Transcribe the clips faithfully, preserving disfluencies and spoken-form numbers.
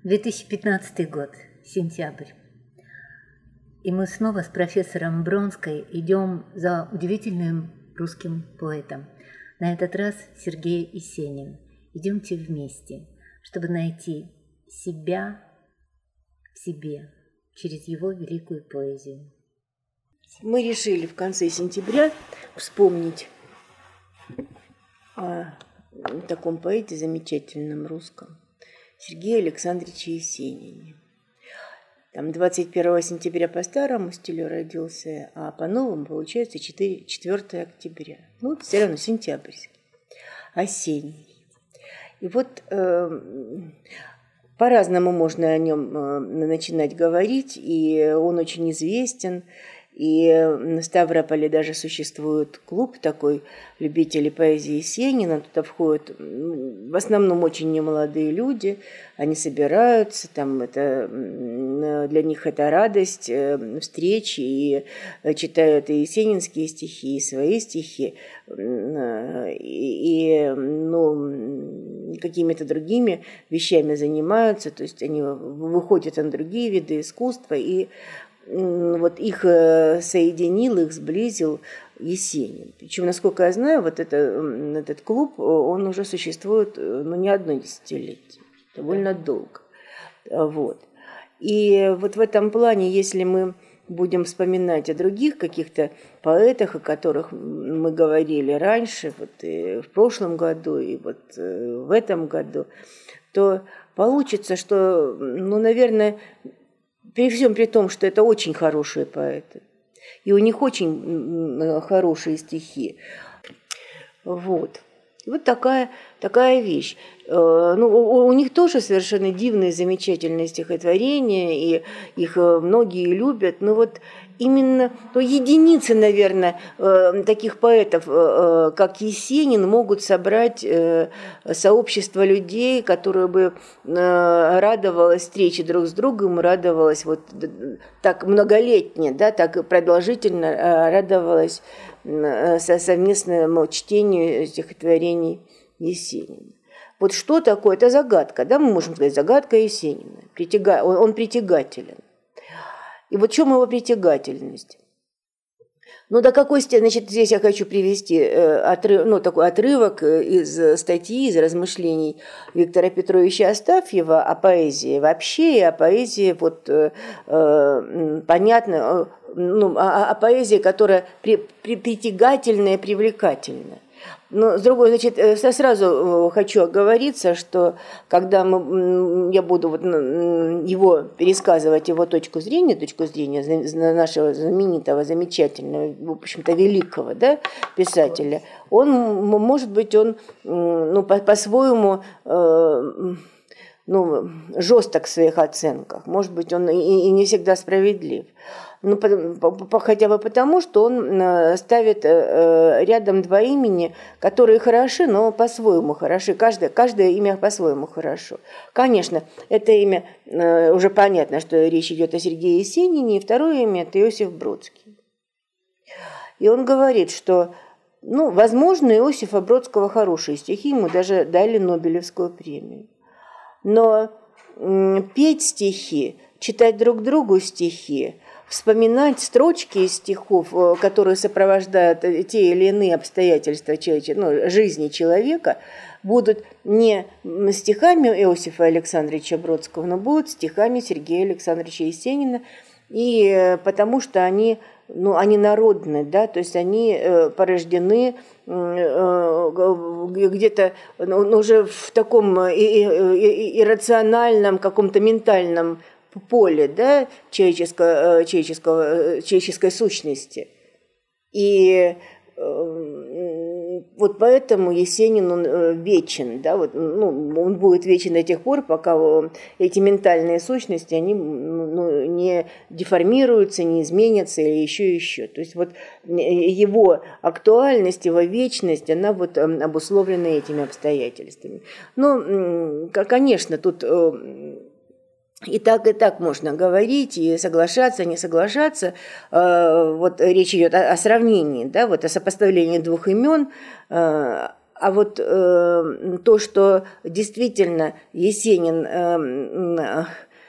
две тысячи пятнадцатый год, сентябрь. И мы снова с профессором Бронской идем за удивительным русским поэтом. На этот раз Сергей Есенин. Идемте вместе, чтобы найти себя в себе через его великую поэзию. Мы решили в конце сентября вспомнить о таком поэте замечательном русском, Сергее Александровиче Есенине. Там двадцать первого сентября по старому стилю родился, а по новому получается четвёртого октября. Ну, все равно сентябрьский, осенний. И вот э, по-разному можно о нем э, начинать говорить, и он очень известен. И в Ставрополе даже существует клуб такой любителей поэзии Есенина. Туда входят в основном очень немолодые люди. Они собираются, там это, для них это радость, встречи, и читают и есенинские стихи, и свои стихи, и ну, какими-то другими вещами занимаются. То есть они выходят на другие виды искусства, и вот их соединил, их сблизил Есенин. Причем, насколько я знаю, вот это, этот клуб, он уже существует ну, не одно десятилетие, довольно долго. Вот. И вот в этом плане, если мы будем вспоминать о других каких-то поэтах, о которых мы говорили раньше, вот и в прошлом году, и вот в этом году, то получится, что, ну, наверное, при всем при том, что это очень хорошие поэты, и у них очень хорошие стихи. Вот. Вот такая, такая вещь. Ну, у них тоже совершенно дивные, замечательные стихотворения, и их многие любят. Но вот именно ну, единицы, наверное, таких поэтов, как Есенин, могут собрать сообщество людей, которое бы радовалось встрече друг с другом, радовалось вот так многолетне, да, так продолжительно радовалось совместному чтению стихотворений Есенина. Вот что такое? Это загадка, да, мы можем сказать, загадка Есенина. Притяга... Он, он притягателен. И вот в чем его притягательность? Ну, до какой степени, значит, здесь я хочу привести отрыв, ну, такой отрывок из статьи, из размышлений Виктора Петровича Астафьева о поэзии вообще, и о поэзии, вот, э, понятно, ну, о, о поэзии, которая при, при, притягательная, привлекательная. Но, с другой, значит, сразу хочу оговориться, что когда мы, я буду вот его пересказывать, его точку зрения, точку зрения нашего знаменитого, замечательного, в общем-то, великого, да, писателя, он, может быть, он ну, по- по-своему э, ну, жесток в своих оценках, может быть, он и, и не всегда справедлив. Ну, хотя бы потому, что он ставит рядом два имени, которые хороши, но по-своему хороши. Каждое, каждое имя по-своему хорошо. Конечно, это имя, уже понятно, что речь идет о Сергее Есенине, и второе имя – это Иосиф Бродский. И он говорит, что, ну, возможно, Иосифа Бродского хорошие стихи, ему даже дали Нобелевскую премию. Но петь стихи, читать друг другу стихи, вспоминать строчки из стихов, которые сопровождают те или иные обстоятельства ну, жизни человека, будут не стихами Иосифа Александровича Бродского, но будут стихами Сергея Александровича Есенина, и потому что они, ну, они народны, да, то есть они порождены где-то ну, уже в таком иррациональном, каком-то ментальном поле, да, человеческого, человеческого, человеческой сущности. И э, вот поэтому Есенин, он вечен, да, вот, ну, он будет вечен до тех пор, пока эти ментальные сущности, они ну, не деформируются, не изменятся или еще еще. То есть вот его актуальность, его вечность, она вот обусловлена этими обстоятельствами. Ну, конечно, тут И так, и так можно говорить, и соглашаться, не соглашаться. Вот речь идет о, о сравнении, да, вот о сопоставлении двух имен, а вот э, то, что действительно Есенин э,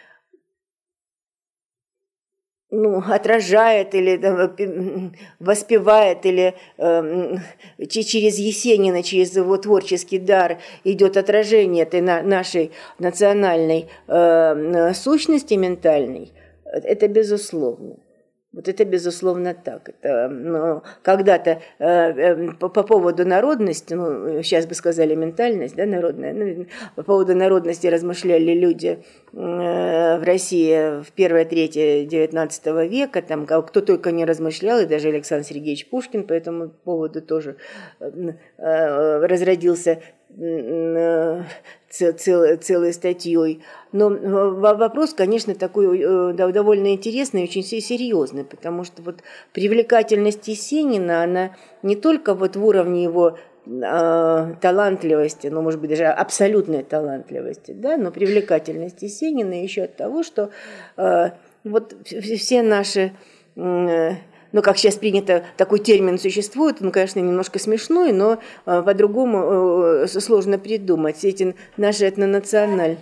ну, отражает или там, воспевает, или э, через Есенина, через его творческий дар идет отражение этой на, нашей национальной э, сущности ментальной, это безусловно. Вот это, безусловно, так. Это, ну, когда-то э, э, по, по поводу народности, ну, сейчас бы сказали ментальность, да, народная, ну, по поводу народности размышляли люди э, в России в первой трети девятнадцатого века, там, кто только не размышлял, и даже Александр Сергеевич Пушкин по этому поводу тоже э, э, разродился э, цел, целой статьей. Но вопрос, конечно, такой довольно интересный и очень серьезный, потому что вот привлекательность Есенина, она не только вот в уровне его э, талантливости, ну, может быть, даже абсолютной талантливости, да, но привлекательность Есенина еще от того, что э, вот все наши... Э, ну, как сейчас принято, такой термин существует, он, конечно, немножко смешной, но э, по-другому э, сложно придумать. Все эти наши этнонациональные,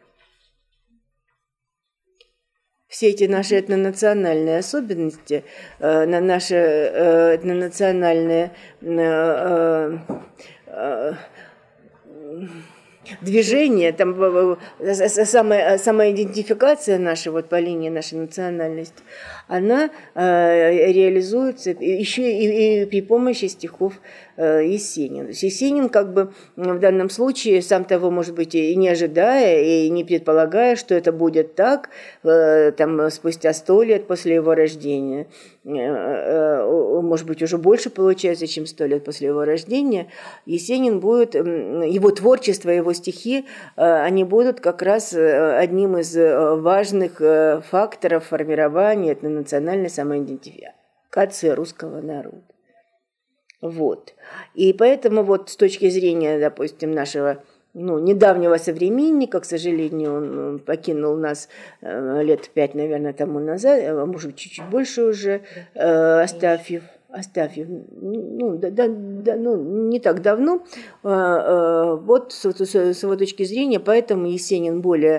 все эти наши этнонациональные особенности, э, наши э, этнонациональные э, э, движение, там, самая, самоидентификация наша вот, по линии нашей национальности, она э, реализуется еще и, и при помощи стихов э, Есенина. Есенин как бы в данном случае, сам того, может быть, и не ожидая, и не предполагая, что это будет так, э, там, спустя сто лет после его рождения, э, э, может быть, уже больше получается, чем сто лет после его рождения, Есенин будет, его творчество, его стихи, они будут как раз одним из важных факторов формирования национальной самоидентификации русского народа. Вот. И поэтому вот с точки зрения, допустим, нашего ну, недавнего современника, к сожалению, он покинул нас лет пять, наверное, тому назад, а может быть, чуть-чуть больше уже, Астафьев. Астафьев, ну, да, да, да, ну, не так давно, вот с, с, с его точки зрения, поэтому Есенин более,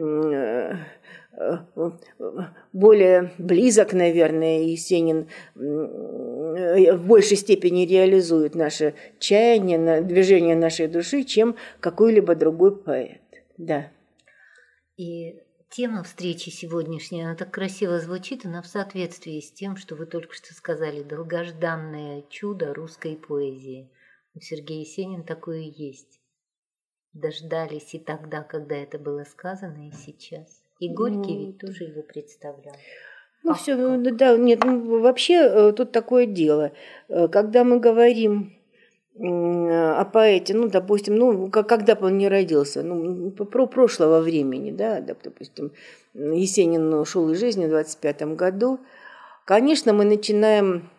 более близок, наверное, Есенин в большей степени реализует наше чаяние, движение нашей души, чем какой-либо другой поэт, да. И тема встречи сегодняшней, она так красиво звучит, она в соответствии с тем, что вы только что сказали, долгожданное чудо русской поэзии. У Сергея Есенина такое и есть. Дождались и тогда, когда это было сказано, и сейчас. И Горький ну, ведь тоже его представлял. Ну, Ах, все, ну, да, нет, ну, вообще тут такое дело. Когда мы говорим о поэте, ну, допустим, ну, когда бы он не родился, ну, про прошлого времени, да, допустим, Есенин ушел из жизни в двадцать пятом году, конечно, мы начинаем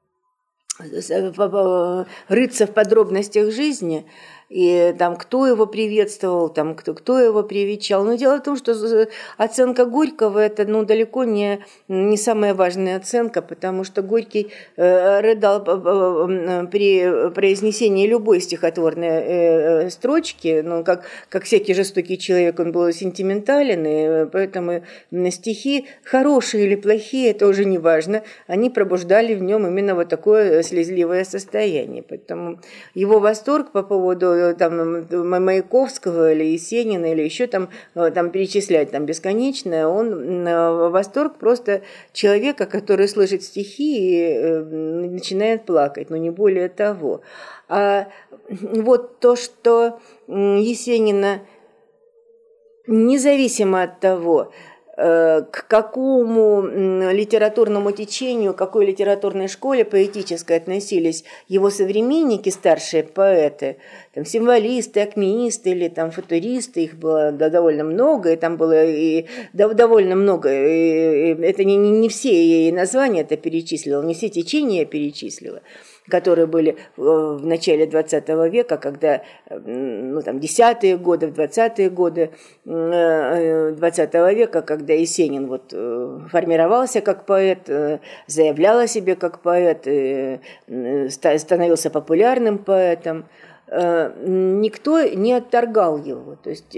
рыться в подробностях жизни, и там кто его приветствовал, там кто, кто его привечал. Но дело в том, что оценка Горького – это ну, далеко не, не самая важная оценка, потому что Горький э, рыдал при произнесении любой стихотворной э, строчки, ну, как, как всякий жестокий человек, он был сентиментален, и поэтому стихи, хорошие или плохие, это уже не важно, они пробуждали в нем именно вот такое слезливое состояние. Поэтому его восторг по поводу там, Маяковского или Есенина, или еще там, там перечислять там, бесконечно, он восторг просто человека, который слышит стихи и начинает плакать, но не более того. А вот то, что Есенина, независимо от того, к какому литературному течению, к какой литературной школе поэтической относились его современники, старшие поэты, там, символисты, акмеисты или там, футуристы, их было да, довольно много, и там было и, да, довольно много, и, и, это не, не все и названия это перечислила, не все течения я перечислила, которые были в начале двадцатого века, когда, ну, там, десятые годы, двадцатые годы двадцатого века, когда Есенин вот формировался как поэт, заявлял о себе как поэт, становился популярным поэтом. никто не отторгал его. То есть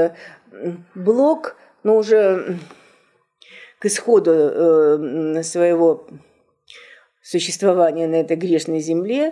Блок, ну, уже к исходу своего существования на этой грешной земле,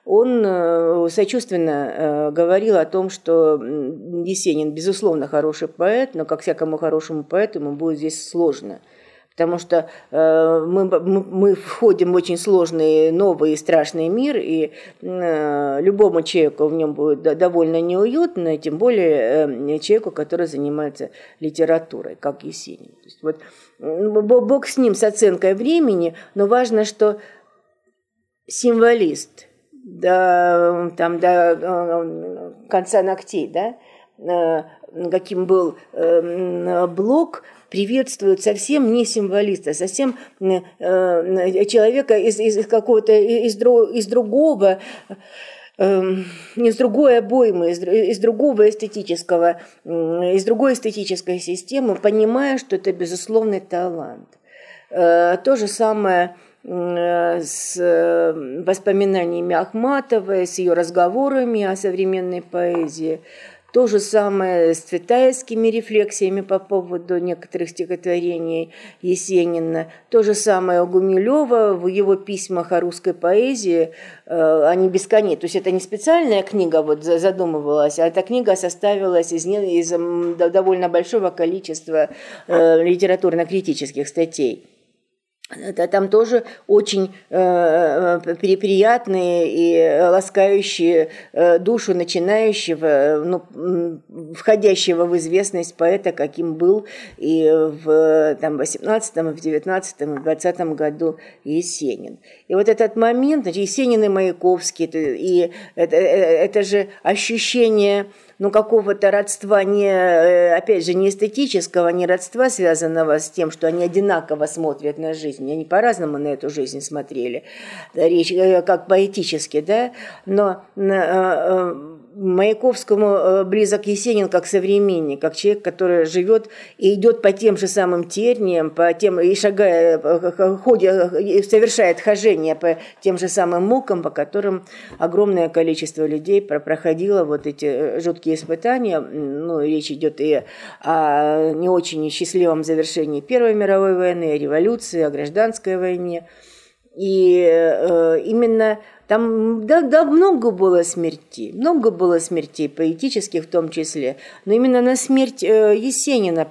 он сочувственно говорил о том, что Есенин, безусловно, хороший поэт, но, как всякому хорошему поэту, ему будет здесь сложно. Потому что э, мы, мы входим в очень сложный, новый и страшный мир, и э, любому человеку в нем будет довольно неуютно, тем более э, человеку, который занимается литературой, как Есенин. То есть, вот, Бог с ним, с оценкой времени, но важно, что символист до, там, до э, конца ногтей, да, э, каким был э, Блок, приветствуют совсем не символиста, совсем э, человека из, из какого-то, из, из другого, э, из другой обоймы, из, из другого эстетического, э, из другой эстетической системы, понимая, что это безусловный талант. Э, то же самое э, с воспоминаниями Ахматовой, с ее разговорами о современной поэзии. То же самое с цветаевскими рефлексиями по поводу некоторых стихотворений Есенина. То же самое у Гумилева в его письмах о русской поэзии. Они бесконечны. То есть это не специальная книга вот задумывалась, а эта книга составилась из, из довольно большого количества литературно-критических статей. Там тоже очень э, приятные и ласкающие э, душу начинающего, ну, входящего в известность поэта, каким был и в там, восемнадцатом, и в девятнадцатом, и в двадцатом году Есенин. И вот этот момент, Есенин и Маяковский, и это, это же ощущение, ну, какого-то родства, не, опять же, не эстетического, не родства, связанного с тем, что они одинаково смотрят на жизнь. Они по-разному на эту жизнь смотрели, речь как поэтически, да, но Маяковскому близок Есенин как современник, как человек, который живет и идет по тем же самым терниям, по тем, и шагая, ходя, и совершает хожение по тем же самым мукам, по которым огромное количество людей проходило вот эти жуткие испытания. Ну, речь идет и о не очень счастливом завершении Первой мировой войны, о революции, о гражданской войне. И э, именно там да, да, много было смертей, много было смертей, поэтических в том числе, но именно на смерть э, Есенина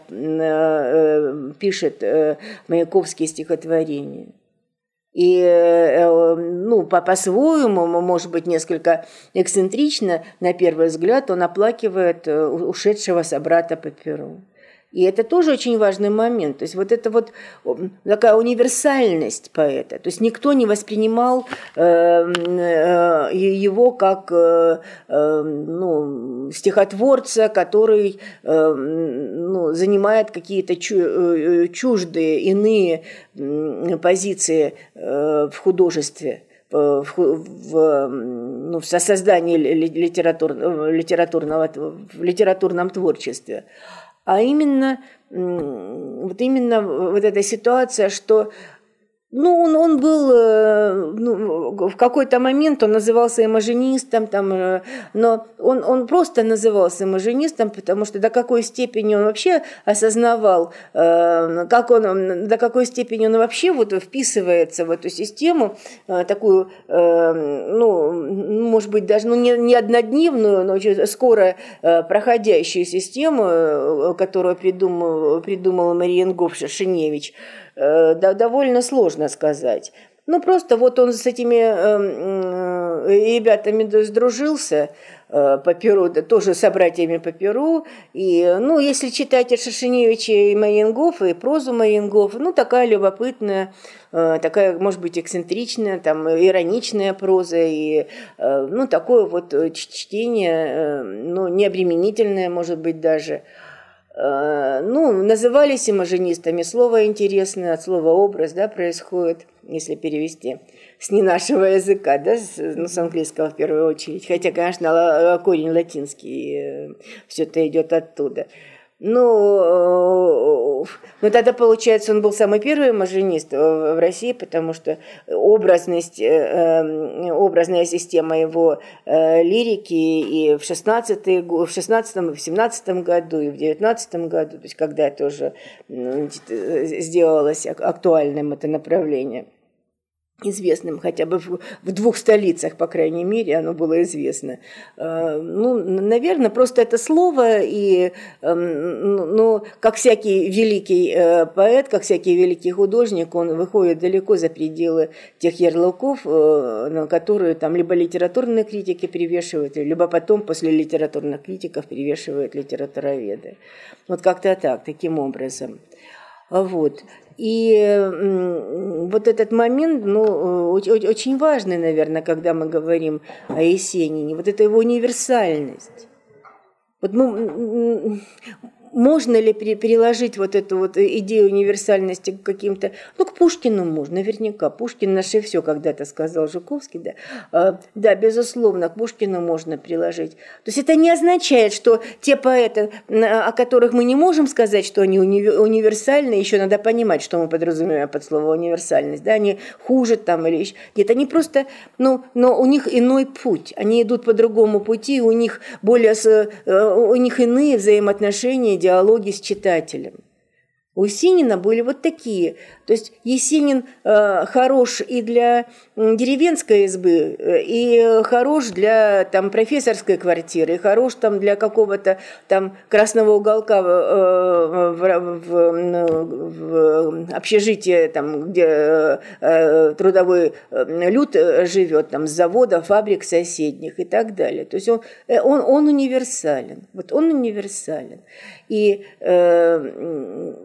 э, пишет э, Маяковские стихотворения. И, э, ну, по- по-своему, может быть, несколько эксцентрично, на первый взгляд, он оплакивает э, ушедшего собрата по перу. И это тоже очень важный момент. То есть вот это вот такая универсальность поэта. То есть никто не воспринимал э, э, его как э, э, ну, стихотворца, который э, ну, занимает какие-то чу- чуждые, иные позиции э, в художестве. В, в, ну, в создании литератур, литературного, в литературном творчестве. А именно, вот именно вот эта ситуация, что ну, он, он был, ну, в какой-то момент он назывался имажинистом, там, но он, он просто назывался имажинистом, потому что до какой степени он вообще осознавал, как он, до какой степени он вообще вот вписывается в эту систему, такую, ну, может быть, даже ну, не, не однодневную, но очень скоро проходящую систему, которую придумал, придумал Мариенгоф Шершеневич. Да, довольно сложно сказать. Ну, просто вот он с этими э, э, ребятами сдружился э, по перу, да, тоже с братьями по перу. И, ну, если читать Шершеневича и Мариенгофа, и прозу Мариенгофа, ну, такая любопытная, э, такая, может быть, эксцентричная, там, ироничная проза, и, э, ну, такое вот чтение, э, ну, необременительное, может быть, даже. Ну, назывались имажинистами. Слово интересное, от слова образ, да, происходит, если перевести с не нашего языка, да, с, ну, с английского в первую очередь. Хотя, конечно, корень латинский, все это идет оттуда. Ну, Но тогда, получается, он был самый первый имажинист в России, потому что образность, образная система его лирики и в шестнадцатом, в шестнадцатом, и в семнадцатом году, и в девятнадцатом году, то есть когда это уже сделалось актуальным, это направление, известным хотя бы в, в двух столицах, по крайней мере, оно было известно. Ну, наверное, просто это слово, и, ну, как всякий великий поэт, как всякий великий художник, он выходит далеко за пределы тех ярлыков, на которые там либо литературные критики привешивают, либо потом после литературных критиков привешивают литературоведы. Вот как-то так, таким образом. Вот. И вот этот момент, ну, очень важный, наверное, когда мы говорим о Есенине, вот это его универсальность. Вот мы, можно ли переложить вот эту вот идею универсальности к каким-то... Ну, к Пушкину можно, наверняка. Пушкин наше все, когда-то сказал Жуковский, да. Да, безусловно, к Пушкину можно приложить. То есть это не означает, что те поэты, о которых мы не можем сказать, что они уни- универсальны, еще надо понимать, что мы подразумеваем под слово универсальность, да, они хуже там или еще... Нет, они просто... Ну, но у них иной путь, они идут по другому пути, у них более... У них иные взаимоотношения, диалоги с читателем. У Есенина были вот такие. То есть Есенин э, хорош и для деревенской избы, и хорош для там, профессорской квартиры, и хорош там, для какого-то там красного уголка э, в, в, в общежитии, там, где э, трудовой люд живет, там, с завода, фабрик соседних и так далее. То есть он, он, он универсален. Вот он универсален. И э,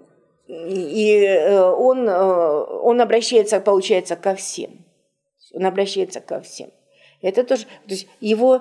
И он, он обращается, получается, ко всем. Он обращается ко всем. Это тоже, то есть его...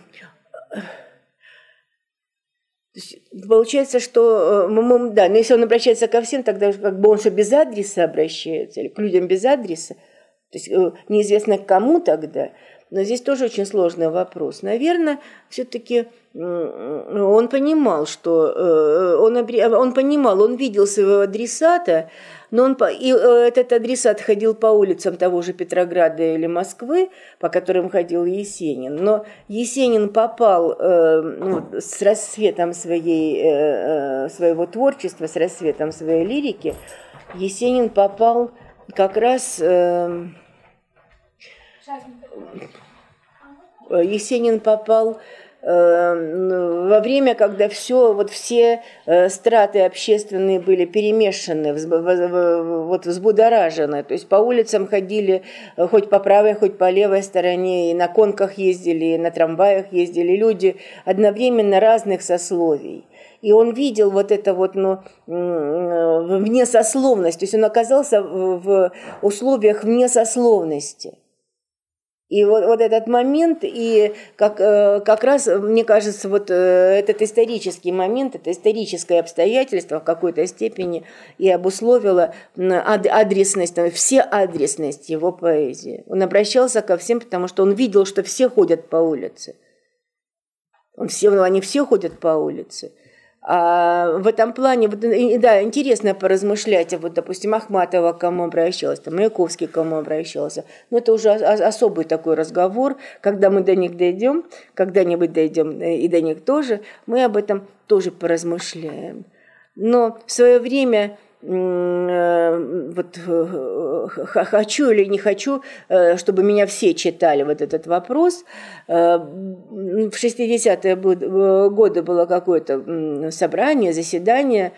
То есть получается, что, да, но если он обращается ко всем, тогда как бы он же без адреса обращается, или к людям без адреса, то есть неизвестно к кому тогда. Но здесь тоже очень сложный вопрос. Наверное, все-таки он понимал, что он, он понимал, он видел своего адресата, но он, и этот адресат ходил по улицам того же Петрограда или Москвы, по которым ходил Есенин. Но Есенин попал ну, с расцветом своей, своего творчества, с расцветом своей лирики, Есенин попал как раз... Есенин попал э, во время, когда все, вот все э, страты общественные были перемешаны, взб, в, вот взбудоражены. То есть по улицам ходили хоть по правой, хоть по левой стороне, и на конках ездили, и на трамваях ездили люди одновременно разных сословий. И он видел вот это вот, ну, внесословность, то есть он оказался в условиях внесословности. И вот, вот этот момент, и как, как раз, мне кажется, вот этот исторический момент, это историческое обстоятельство в какой-то степени и обусловило адресность, все адресность его поэзии. Он обращался ко всем, потому что он видел, что все ходят по улице. Он все, они все ходят по улице. А в этом плане, да, интересно поразмышлять, вот, допустим, Ахматова к кому обращалась, там, Маяковский к кому обращался. Но это уже особый такой разговор, когда мы до них дойдем, когда-нибудь дойдем и до них тоже, мы об этом тоже поразмышляем. Но в свое время... Вот хочу или не хочу, чтобы меня все читали, вот этот вопрос. В шестидесятые годы было какое-то собрание, заседание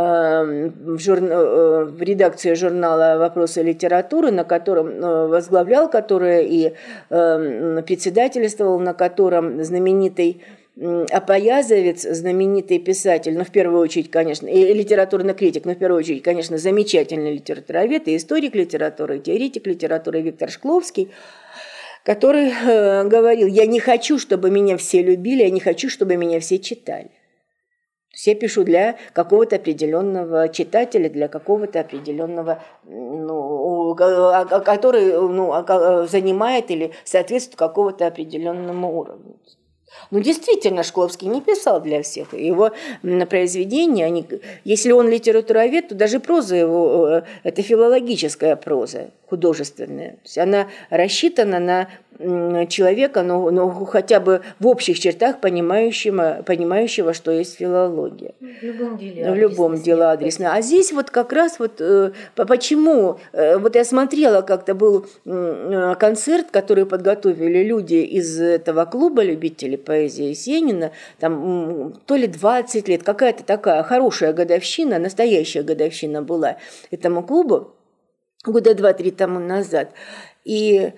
в, журна... в редакции журнала «Вопросы литературы», на котором возглавлял, которое и председательствовал, на котором знаменитый Апоязовец, знаменитый писатель, ну, в первую очередь, конечно, и литературный критик, но в первую очередь, конечно, замечательный литературовед, и историк литературы, и теоретик литературы Виктор Шкловский, который э, говорил: я не хочу, чтобы меня все любили, я не хочу, чтобы меня все читали. То есть я пишу для какого-то определенного читателя, для какого-то определенного, ну, который ну, занимает или соответствует какому-то определенному уровню. Ну, действительно, Шкловский не писал для всех. Его произведения, они, если он литературовед, то даже проза его – это филологическая проза, художественная. То есть она рассчитана на человека, но, но хотя бы в общих чертах понимающего, понимающего, что есть филология. В любом деле. В любом деле адресно. А здесь вот как раз вот почему, вот я смотрела, как-то был концерт, который подготовили люди из этого клуба любителей поэзии Есенина, там то ли двадцать лет, какая-то такая хорошая годовщина, настоящая годовщина была этому клубу, года два-три тому назад. И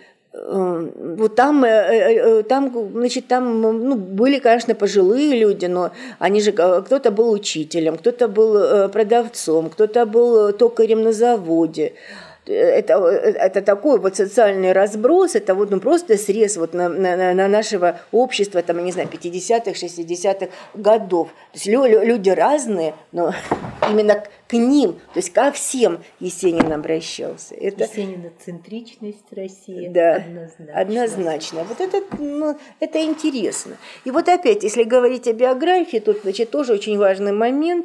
вот там, там, значит, там ну, были, конечно, пожилые люди, но они же, кто-то был учителем, кто-то был продавцом, кто-то был токарем на заводе. Это, это такой вот социальный разброс, это вот ну, просто срез вот на, на, на нашего общества, там, я не знаю, пятидесятых, шестидесятых годов. То есть люди разные, но именно к ним, то есть ко всем Есенин обращался. Это... Есениноцентричность России да, однозначно. Однозначно. Вот это, ну, это интересно. И вот опять, если говорить о биографии, тут, значит, тоже очень важный момент.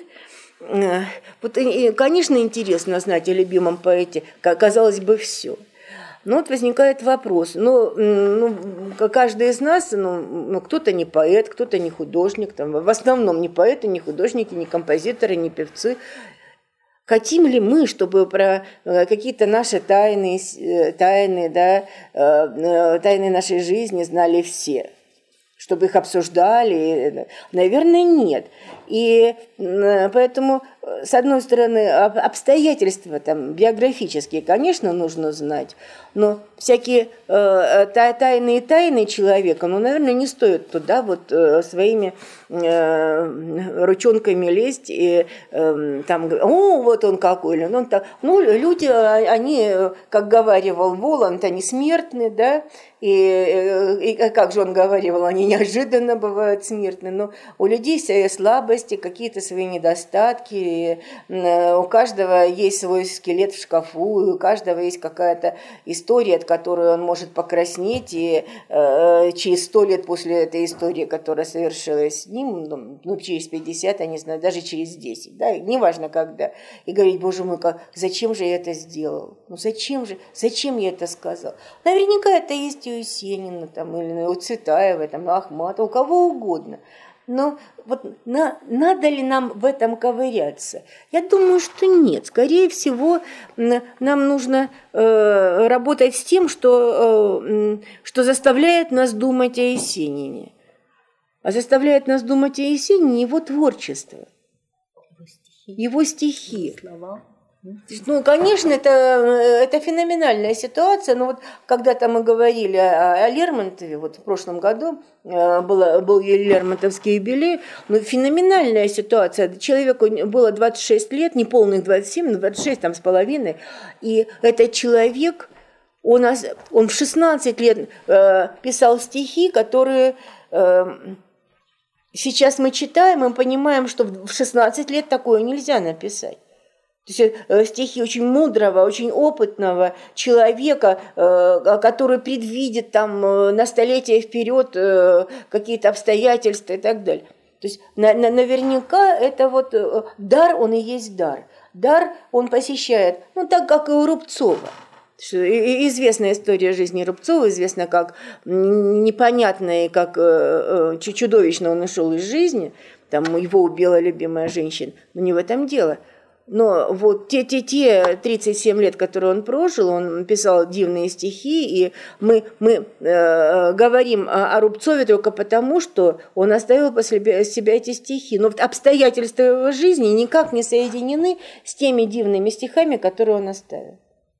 Вот, конечно, интересно знать о любимом поэте, казалось бы, все. Но вот возникает вопрос, ну, ну каждый из нас, ну, ну, кто-то не поэт, кто-то не художник, там, в основном не поэты, не художники, не композиторы, не певцы. Хотим ли мы, чтобы про какие-то наши тайны, тайны, да, тайны нашей жизни знали все? Чтобы их обсуждали? Наверное, нет. И поэтому, с одной стороны, обстоятельства там, биографические, конечно, нужно знать, но всякие э, тайные тайны человека, ну, наверное, не стоит туда вот э, своими э, ручонками лезть и э, там, о, вот он какой, или он так. Ну, люди, они, как говаривал Воланд, они смертны, да, и, и как же он говаривал, они неожиданно бывают смертны, но у людей свои слабости, какие-то свои недостатки, у каждого есть свой скелет в шкафу, у каждого есть какая-то история, от которой он может покраснеть, и э, через сто лет после этой истории, которая совершилась с ним, ну, через пятьдесят, я не знаю, даже через десять, да, неважно когда, и говорить, боже мой, как, зачем же я это сделал? Ну, зачем же, зачем я это сказал? Наверняка это есть у Есенина, там, или у Цветаева, там, у Ахматова, у кого угодно. Но вот на, надо ли нам в этом ковыряться? Я думаю, что нет. Скорее всего, нам нужно э, работать с тем, что, э, что заставляет нас думать о Есенине. А заставляет нас думать о Есенине его творчество, его стихи. Его стихи. Слова. Ну, конечно, это, это феноменальная ситуация, но вот когда-то мы говорили о, о Лермонтове, вот в прошлом году было, был Лермонтовский юбилей, но феноменальная ситуация, человеку было двадцать шесть лет, не полных двадцать семь, но двадцать шесть там с половиной, и этот человек, он, он в шестнадцать лет э, писал стихи, которые... Э, сейчас мы читаем и понимаем, что в шестнадцать лет такое нельзя написать. То есть стихи очень мудрого, очень опытного человека, который предвидит там на столетия вперед какие-то обстоятельства и так далее. То есть наверняка это вот дар, он и есть дар. Дар он посещает, ну так как и у Рубцова. Известная история жизни Рубцова, известно, как непонятно и как чудовищно он ушел из жизни, там его убила любимая женщина, но не в этом дело. Но вот те, те, те тридцать семь лет, которые он прожил, он писал дивные стихи, и мы, мы э, говорим о, о Рубцове только потому, что он оставил после себя эти стихи. Но обстоятельства его жизни никак не соединены с теми дивными стихами, которые он оставил.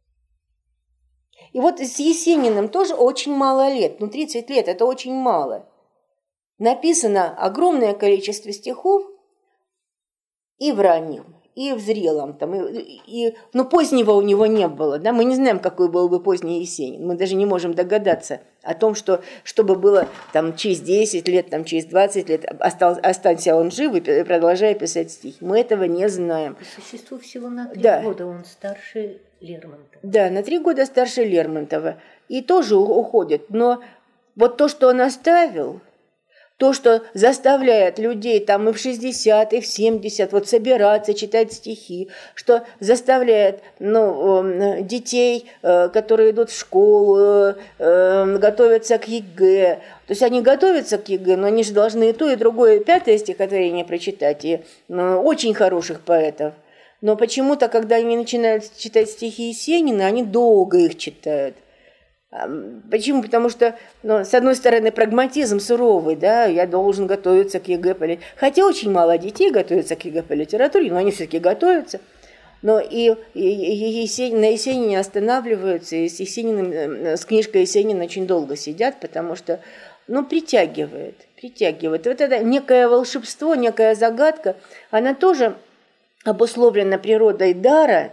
И вот с Есениным тоже очень мало лет, ну тридцать лет – это очень мало. Написано огромное количество стихов и в раннем, и в зрелом, там, и, и, но позднего у него не было, да? Мы не знаем, какой был бы поздний Есенин, мы даже не можем догадаться о том, что, чтобы было там, через десять лет, там, через двадцать лет, остался, останься он жив и продолжая писать стихи. Мы этого не знаем. По существу всего на три да. года он старше Лермонтова. Да, на три года старше Лермонтова. И тоже уходит, но вот то, что он оставил, То, что заставляет людей там и в шестьдесят, и в семьдесят вот собираться, читать стихи, что заставляет ну, детей, которые идут в школу, готовятся к ЕГЭ. То есть они готовятся к ЕГЭ, но они же должны и то, и другое, и пятое стихотворение прочитать, и ну, очень хороших поэтов. Но почему-то, когда они начинают читать стихи Есенина, они долго их читают. Почему? Потому что, ну, с одной стороны, прагматизм суровый, да, я должен готовиться к ЕГЭ по литературе. Хотя очень мало детей готовятся к ЕГЭ по литературе, но они все-таки готовятся. Но и, и, и Есенин, на Есенине останавливаются, и с, Есениным, с книжкой Есенина очень долго сидят, потому что, ну, притягивает, притягивает. Вот это некое волшебство, некая загадка, она тоже обусловлена природой дара.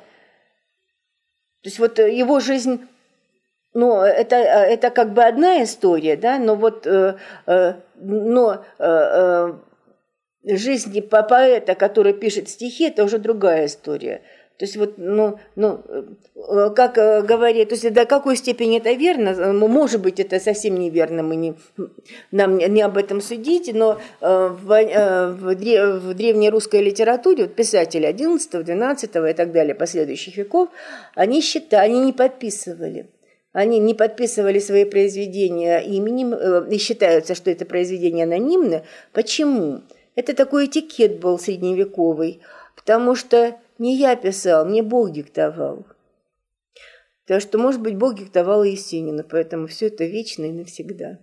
То есть вот его жизнь... Ну, это, это как бы одна история, да, но вот э, э, но, э, э, жизнь поэта, который пишет стихи, это уже другая история. То есть вот, ну, ну, как говорят, то есть до какой степени это верно, может быть, это совсем неверно, мы не, нам не об этом судить, но в, в, в древней русской литературе вот писатели одиннадцатого, двенадцатого и так далее, последующих веков, они считали, они не подписывали. Они не подписывали свои произведения именем и считаются, что это произведение анонимное. Почему? Это такой этикет был средневековый, потому что не я писал, мне Бог диктовал. Потому что, может быть, Бог диктовал Есенину, поэтому все это вечно и навсегда.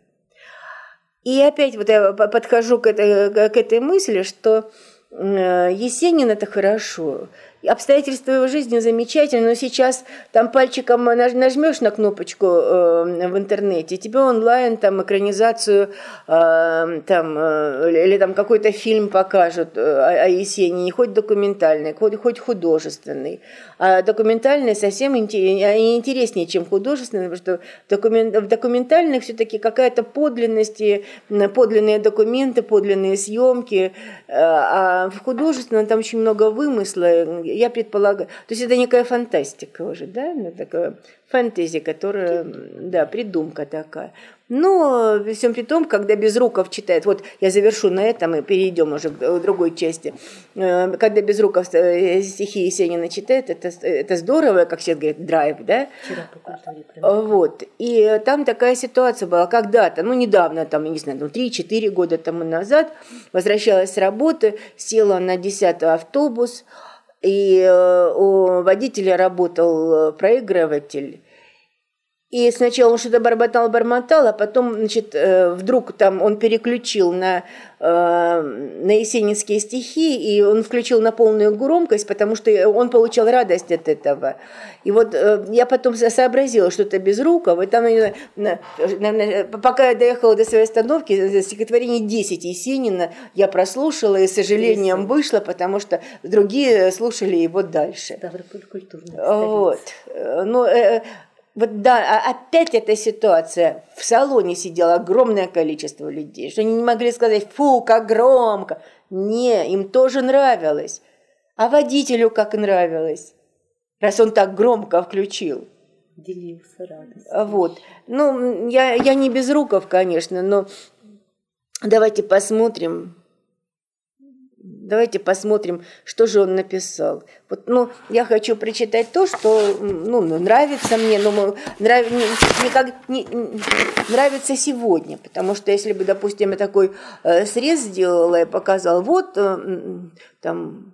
И опять вот я подхожу к этой, к этой мысли, что Есенин – это хорошо. Обстоятельства его жизни замечательны, но сейчас там пальчиком нажмешь на кнопочку э, в интернете, тебе онлайн там экранизацию э, там, э, или там какой-то фильм покажут о, о Есенине, хоть документальный, хоть, хоть художественный. А документальный совсем интереснее, чем художественный, потому что документ, в документальных все-таки какая-то подлинность, подлинные документы, подлинные съемки, а в художественном там очень много вымысла. Я предполагаю, то есть это некая фантастика уже, да, такая фэнтези, которая, да, придумка такая. Но при всем при том, когда Безруков читает, вот я завершу на этом и перейдем уже к другой части, когда Безруков стихи Есенина читает, это, это здорово, как сейчас говорят, драйв, да? Вчера по культуре. Вот, и там такая ситуация была когда-то, ну недавно, там, я не знаю, ну, три-четыре года тому назад, возвращалась с работы, села на десятый автобус, и у водителя работал проигрыватель. И сначала он что-то бормотал-бормотал, а потом, значит, вдруг там он переключил на, на есенинские стихи, и он включил на полную громкость, потому что он получал радость от этого. И вот я потом сообразила, что это Безруков, и там, пока я доехала до своей остановки, стихотворение десять Есенина я прослушала и с сожалением вышла, потому что другие слушали его дальше. Ставрополь культурный. Вот. Ну, Вот да, опять эта ситуация. В салоне сидело огромное количество людей, что они не могли сказать «фу, как громко». Не, им тоже нравилось. А водителю как нравилось, раз он так громко включил. Делился радостью. Вот. Ну, я, я не Безруков, конечно, но давайте посмотрим. Давайте посмотрим, что же он написал. Вот, ну, я хочу прочитать то, что ну, нравится мне, но нрав... никак... не... нравится сегодня. Потому что если бы, допустим, я такой э, срез сделала и показала, вот э, там...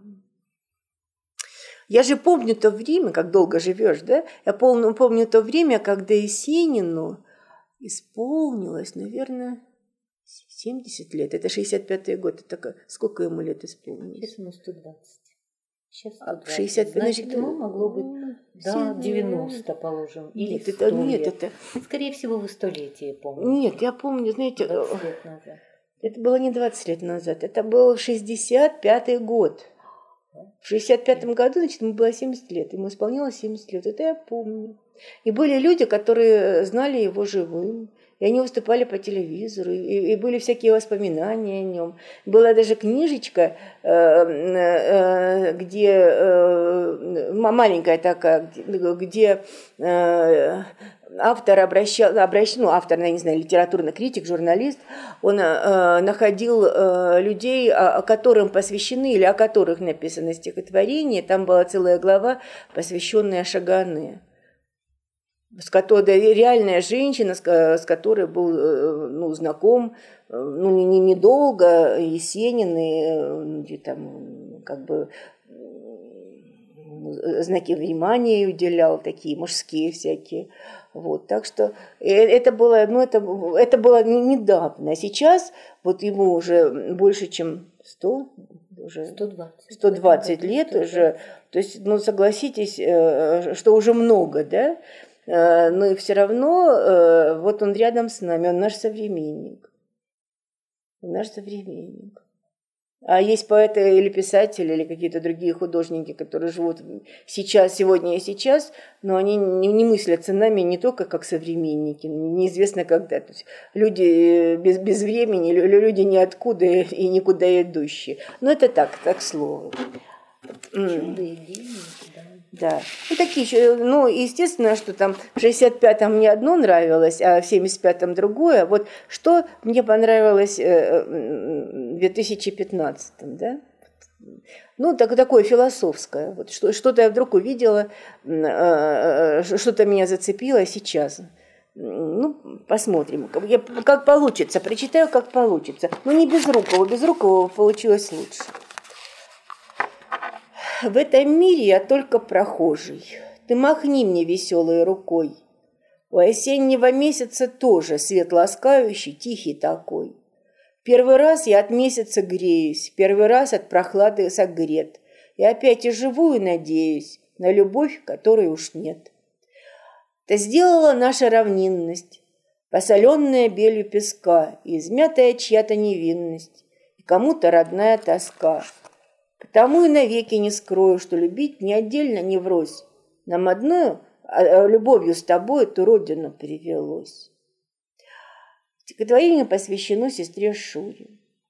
Я же помню то время, как долго живешь, да? Я помню, помню то время, когда Есенину исполнилось, наверное... семьдесят лет, это шестьдесят пятый год, это сколько ему лет исполнилось? Сейчас ему сто двадцать. Сейчас сто двадцать. шестьдесят, значит, ему могло быть, да, девяносто, положим, или нет, сто это, нет, лет. это... Скорее всего, вы столетие помните. Нет, я помню, знаете... двадцать лет назад. Это было не двадцать лет назад, это был шестьдесят пятый год. В шестьдесят пятом году, значит, ему было семьдесят лет, ему исполнилось семьдесят лет, это я помню. И были люди, которые знали его живым, и они выступали по телевизору, и, и были всякие воспоминания о нем. Была даже книжечка, э, э, где э, маленькая такая, где э, автор обращал, обращал, ну, автор, я не знаю, литературный критик, журналист, он э, находил э, людей, о, о которым посвящены или о которых написано стихотворение. Там была целая глава, посвященная Шагане. С которой, реальная женщина, с которой был ну, знаком ну, не, недолго, Есенин, и там как бы знаки внимания уделял, такие мужские всякие. Вот, так что это было, ну, это, это было недавно. А сейчас вот ему уже больше, чем сто, уже сто двадцать, сто двадцать лет сто двадцать. Уже. То есть, ну, согласитесь, что уже много, да? Но и все равно вот он рядом с нами, он наш современник. Он наш современник. А есть поэты или писатели, или какие-то другие художники, которые живут сейчас, сегодня и сейчас, но они не, не мыслятся нами не только как современники, неизвестно когда. То есть люди без, без времени, люди ниоткуда и никуда идущие. Но это так, так слово. Чудо и гений, да. Да. Ну, такие еще, ну, естественно, что там в шестьдесят пятом мне одно нравилось, а в семьдесят пятом другое. Вот что мне понравилось в две тысячи пятнадцатом, да? Ну, так, такое философское. Вот что, что-то я вдруг увидела, что-то меня зацепило сейчас. Ну, посмотрим, как, как получится. Прочитаю, как получится. Но не Безрукова. Безрукова получилось лучше. В этом мире я только прохожий. Ты махни мне веселой рукой. У осеннего месяца тоже свет ласкающий, тихий такой. Первый раз я от месяца греюсь, первый раз от прохлады согрет. И опять и живую надеюсь на любовь, которой уж нет. Это сделала наша равнинность, посоленная белью песка, и измятая чья-то невинность, и кому-то родная тоска. Потому и навеки не скрою, что любить ни отдельно, ни врозь. Нам одною а любовью с тобой эту родину перевелось. Стихотворение посвящено сестре Шуре.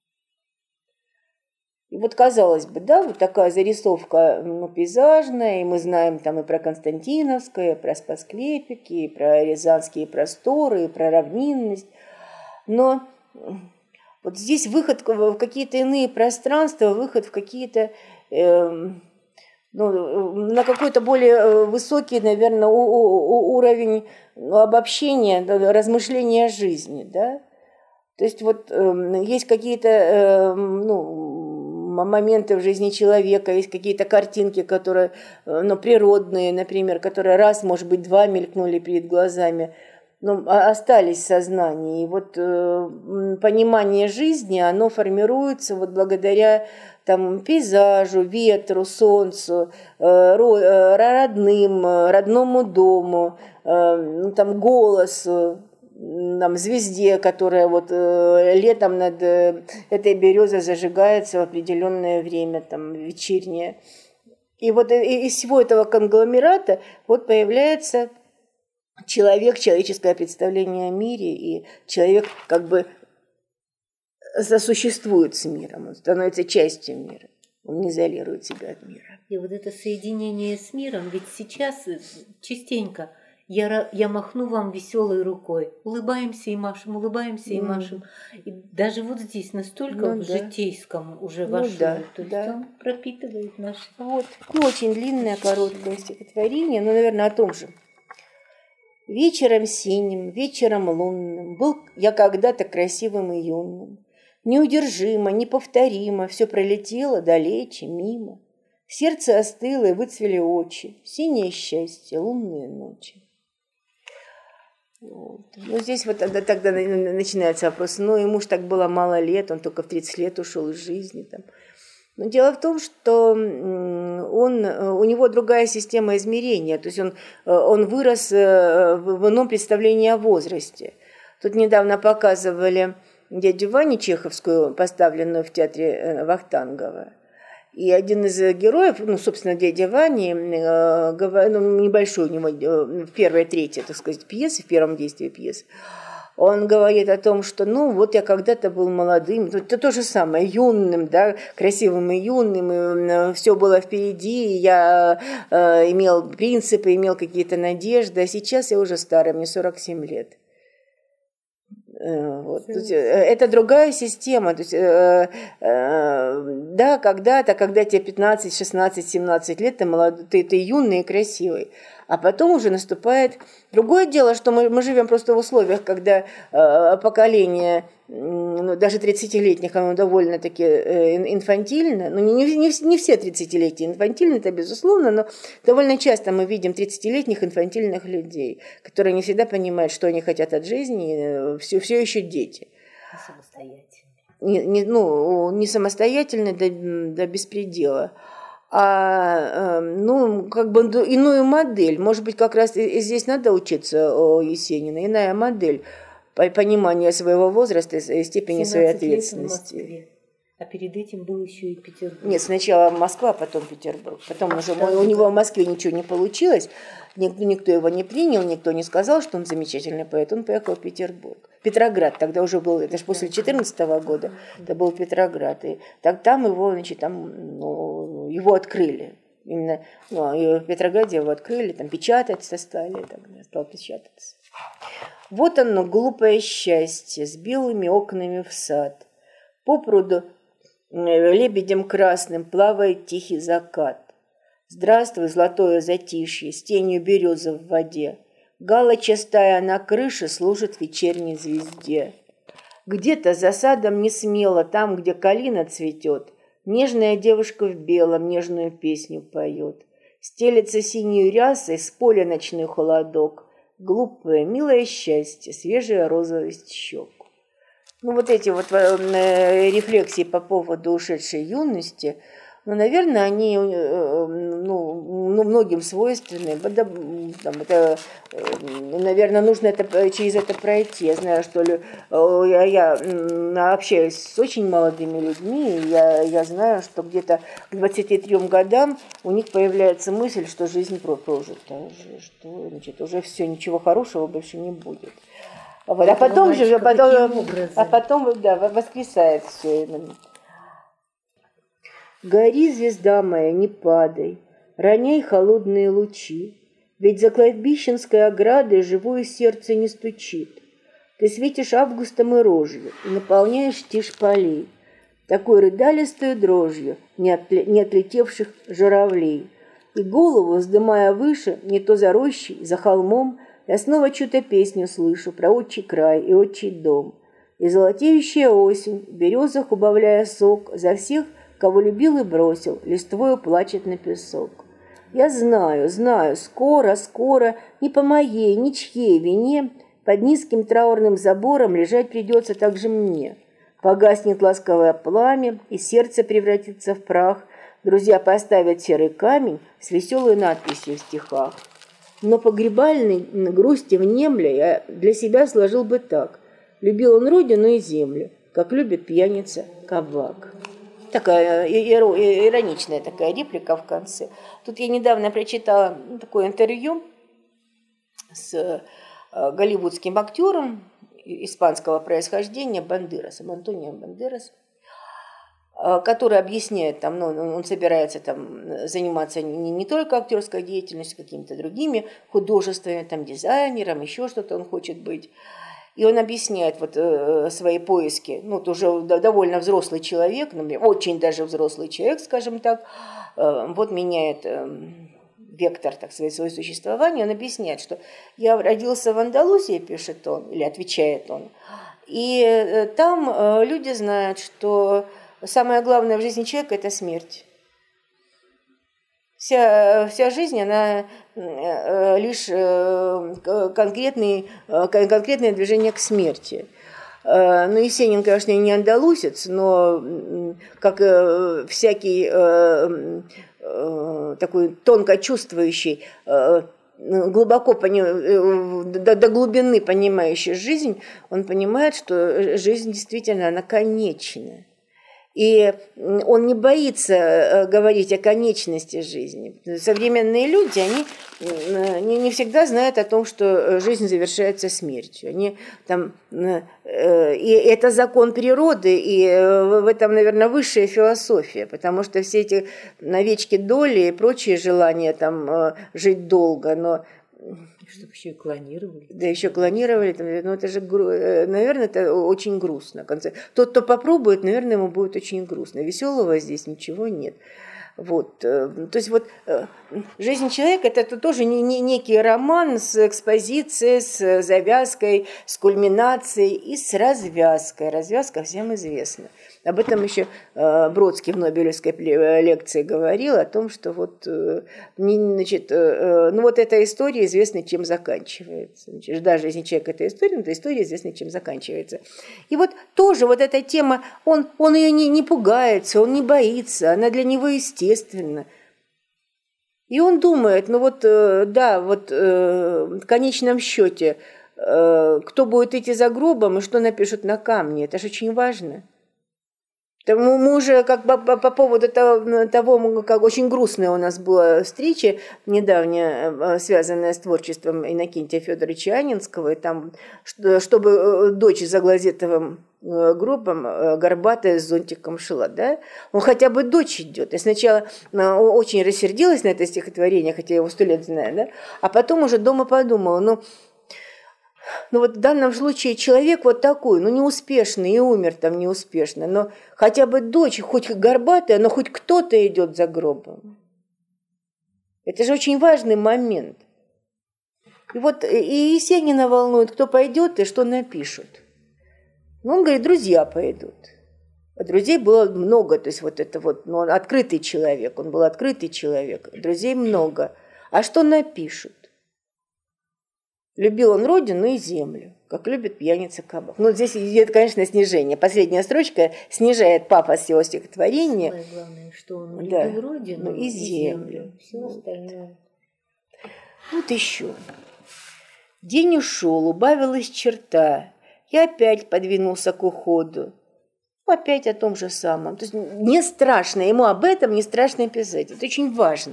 И вот, казалось бы, да, вот такая зарисовка ну, пейзажная, и мы знаем там и про Константиновское, и про Спасклепики, и про Рязанские просторы, и про равнинность. Но вот здесь выход в какие-то иные пространства, выход в какие-то, э, ну, на какой-то более высокий, наверное, у, у, уровень обобщения, размышления о жизни, да. То есть вот э, есть какие-то, э, ну, моменты в жизни человека, есть какие-то картинки, которые, ну, природные, например, которые раз, может быть, два мелькнули перед глазами, но остались в сознании. И вот э, понимание жизни, оно формируется вот благодаря там, пейзажу, ветру, солнцу, э, родным, родному дому, э, ну, там, голосу, там, звезде, которая вот э, летом над э, этой березой зажигается в определенное время, там, вечернее. И вот из всего этого конгломерата вот появляется человек, человеческое представление о мире, и человек как бы сосуществует с миром, он становится частью мира, он не изолирует себя от мира. И вот это соединение с миром, ведь сейчас частенько я, я махну вам веселой рукой, улыбаемся и машем, улыбаемся и машем. И даже вот здесь настолько ну, в да. житейском уже ну, вошло, да, то есть да. он пропитывает наш... Вот. Ну, очень длинное, короткое стихотворение, но, наверное, о том же. Вечером синим, вечером лунным был я когда-то красивым и юным. Неудержимо, неповторимо все пролетело далече, мимо. Сердце остыло и выцвели очи, синее счастье, лунные ночи. Вот. Ну, здесь вот тогда, тогда начинается вопрос, ну, ему ж так было мало лет, он только в тридцать лет ушел из жизни. Там. Но дело в том, что он, у него другая система измерения, то есть он, он вырос в ином представлении о возрасте. Тут недавно показывали дядю Ваню Чеховскую, поставленную в театре Вахтангова. И один из героев, ну, собственно, дядя Вани, э, говор, ну, небольшой у него, э, в первой трети, так сказать, пьесы, в первом действии пьесы, он говорит о том, что, ну, вот я когда-то был молодым, это то же самое, юным, да, красивым и юным, и все было впереди, я э, имел принципы, имел какие-то надежды, а сейчас я уже старый, мне сорок семь лет. Вот. Это другая система. То есть, э, э, да, когда-то, когда тебе пятнадцать, шестнадцать, семнадцать лет, ты, молодой, ты, ты юный и красивый. А потом уже наступает другое дело, что мы, мы живем просто в условиях, когда э, поколение, ну, даже тридцатилетних, оно довольно-таки э, инфантильно. Ну, не, не, не все тридцатилетние инфантильны, это безусловно, но довольно часто мы видим тридцатилетних инфантильных людей, которые не всегда понимают, что они хотят от жизни, все, все еще дети. Самостоятельные. Не, не, ну, не самостоятельные до, до беспредела. А, ну, как бы иную модель. Может быть, как раз здесь надо учиться у Есенина. Иная модель понимания своего возраста и степени своей ответственности. А перед этим был еще и Петербург. Нет, сначала Москва, потом Петербург. Потом а уже у него в Москве ничего не получилось. Никто, никто его не принял, никто не сказал, что он замечательный поэт. Он поехал в Петербург. Петроград тогда уже был, это же после четырнадцатого года, это был Петроград. И так, там его, значит, там, ну, его открыли. Именно ну, и в Петрограде его открыли, там печататься стали, так, стал печататься. Вот оно, глупое счастье, с белыми окнами в сад. По пруду лебедем красным плавает тихий закат. Здравствуй, золотое затишье, с тенью березы в воде. Гала частая на крыше служит вечерней звезде. Где-то за садом не смело, там, где калина цветет, нежная девушка в белом нежную песню поет. Стелется синюю рясой с поля ночной холодок. Глупое, милое счастье, свежая розовость щек. Ну, вот эти вот э, рефлексии по поводу ушедшей юности, ну, наверное, они э, ну, ну, многим свойственны. Да, там, это, э, наверное, нужно это, через это пройти. Я знаю, что ли, э, я, я общаюсь с очень молодыми людьми, и я, я знаю, что где-то к двадцати трём годам у них появляется мысль, что жизнь прожита, что, значит, уже все, ничего хорошего больше не будет. Вот, а потом же, а потом, а потом да, воскресает все. Гори, звезда моя, не падай, роняй холодные лучи, ведь за кладбищенской оградой живое сердце не стучит. Ты светишь августом и рожью и наполняешь тишь полей, такой рыдалистой дрожью не отлетевших журавлей. И голову, вздымая выше, не то за рощей, за холмом, я снова чью-то песню слышу про отчий край и отчий дом. И золотеющая осень, в березах убавляя сок, за всех, кого любил и бросил, листвою плачет на песок. Я знаю, знаю, скоро, скоро, не по моей, ничьей вине, под низким траурным забором лежать придется также мне. Погаснет ласковое пламя, и сердце превратится в прах. Друзья поставят серый камень с веселой надписью в стихах. Но погребальной грусти внемля я для себя сложил бы так. Любил он родину и землю, как любит пьяница кабак. Такая ироничная такая реплика в конце. Тут я недавно прочитала такое интервью с голливудским актером испанского происхождения Бандерасом, Антонио Бандерас, который объясняет, там, ну, он собирается там, заниматься не, не только актерской деятельностью, какими-то другими художествами, там, дизайнером, еще что-то он хочет быть. И он объясняет вот, э, свои поиски. Ну, это уже довольно взрослый человек, ну, очень даже взрослый человек, скажем так, э, вот меняет э, вектор, так сказать, своего существования. Он объясняет, что я родился в Андалусии, пишет он, или отвечает он, и э, там э, люди знают, что самое главное в жизни человека – это смерть. Вся, вся жизнь, она э, лишь э, конкретный, э, конкретное движение к смерти. Э, ну, Есенин, конечно, не андалусец, но э, как э, всякий э, э, такой тонко чувствующий, э, глубоко пони... до, до глубины понимающий жизнь, он понимает, что жизнь действительно, она конечна. И он не боится говорить о конечности жизни. Современные люди, они не всегда знают о том, что жизнь завершается смертью. Они там, и это закон природы, и в этом, наверное, высшая философия, потому что все эти овечки доли и прочие желания там, жить долго, но... Чтобы еще и клонировали. Да, еще клонировали. Ну, это же, наверное, это очень грустно. Тот, кто попробует, наверное, ему будет очень грустно. Веселого здесь ничего нет. Вот. То есть вот жизнь человека – это тоже не, не, некий роман с экспозицией, с завязкой, с кульминацией и с развязкой. Развязка всем известна. Об этом еще Бродский в Нобелевской лекции говорил, о том, что вот, значит, ну вот эта история известна, чем заканчивается. Значит, даже если человек эта история, но эта история известна, чем заканчивается. И вот тоже вот эта тема, он, он ее не, не пугается, он не боится, она для него естественна. И он думает, ну вот, да, вот в конечном счете, кто будет идти за гробом и что напишут на камне, это же очень важно. Мы уже как бы по поводу того, того, как очень грустная у нас была встреча недавняя, связанная с творчеством Иннокентия Федоровича Анинского, и там, чтобы дочь за глазетовым гробом горбатая с зонтиком шла, да? Он хотя бы дочь идет. Я сначала очень рассердилась на это стихотворение, хотя я его сто лет знаю, да? А потом уже дома подумала, ну, Ну вот в данном случае человек вот такой, ну неуспешный и умер там неуспешно, но хотя бы дочь, хоть горбатая, но хоть кто-то идет за гробом. Это же очень важный момент. И вот и Есенина волнует, кто пойдет и что напишут. Он говорит, друзья пойдут. А друзей было много, то есть вот это вот, ну он открытый человек, он был открытый человек, друзей много. А что напишут? Любил он родину и землю, как любит пьяница кабак. Ну, здесь идет, конечно, снижение. Последняя строчка снижает пафос его стихотворения. Самое главное, что он любил да. родину ну, и, и землю. землю. Все вот. остальное. Вот еще. День ушел, убавилась черта, и опять подвинулся к уходу. Опять о том же самом. То есть не страшно, ему об этом не страшно писать. Это очень важно.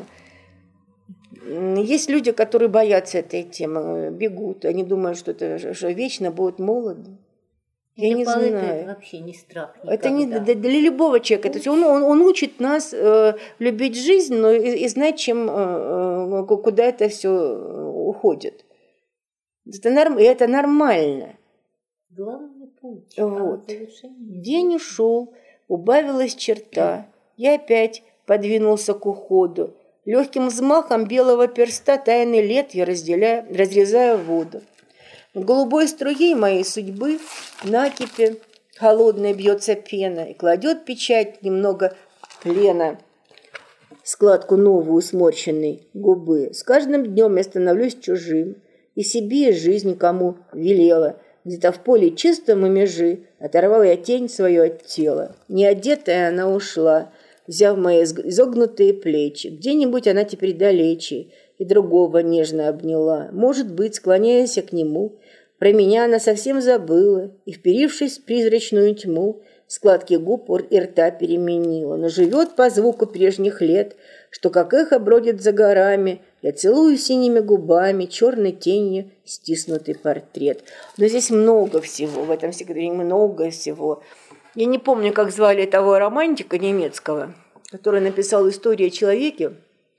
Есть люди, которые боятся этой темы, бегут. Они думают, что это что вечно будут молоды. Я для не знаю. Это вообще не страх никогда. Это не для любого человека. То есть он, он, он учит нас э, любить жизнь, но и, и знать, чем, э, куда это все уходит. Это, норм, и это нормально. Главный путь. Вот. День ушел, убавилась черта. Я опять подвинулся к уходу. Легким взмахом белого перста тайны лет я разделяю, разрезаю воду. В голубой струе моей судьбы накипи холодной бьется пена и кладет печать немного плена, складку новую сморщенной губы. С каждым днем я становлюсь чужим, и себе и жизнь кому велела. Где-то в поле чистом и межи оторвала я тень свою от тела. Не одетая она ушла, взяв мои изогнутые плечи. Где-нибудь она теперь далече, и другого нежно обняла. Может быть, склоняясь к нему, про меня она совсем забыла, и, вперившись в призрачную тьму, складки губ и рта переменила. Но живет по звуку прежних лет, что как эхо бродит за горами. Я целую синими губами, черной тенью стиснутый портрет. Но здесь много всего, в этом стихотворении много всего. Я не помню, как звали того романтика немецкого, который написал историю о человеке,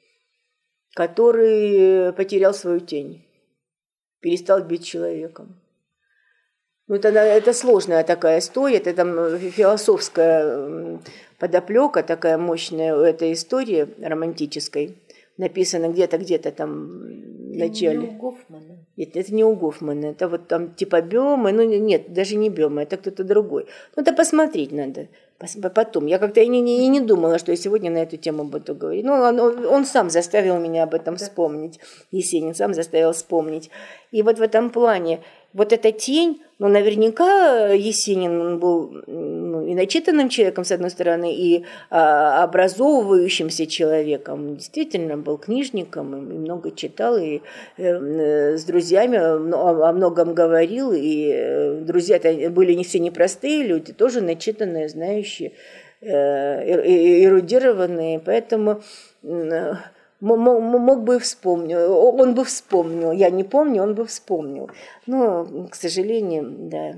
который потерял свою тень, перестал быть человеком. Ну, это, это сложная такая история, это там философская подоплека такая мощная у этой истории романтической, написана где-то, где-то там в начале. Не у Гофмана. Нет, это не у Гофмана, это вот там типа Бёма, ну нет, даже не Бёма, это кто-то другой. Ну, это посмотреть надо потом. Я как-то и не, не, не думала, что я сегодня на эту тему буду говорить. Ну, он, он сам заставил меня об этом вспомнить. Есенин сам заставил вспомнить. И вот в этом плане вот эта тень, ну, наверняка Есенин он был ну, и начитанным человеком, с одной стороны, и а, образовывающимся человеком. Он действительно был книжником, и много читал, и э, с друзьями о, о многом говорил. И э, друзья-то были не все непростые люди, тоже начитанные, знающие. эрудированные, поэтому мог бы и вспомнил, он бы вспомнил, я не помню, он бы вспомнил. Но, к сожалению, да.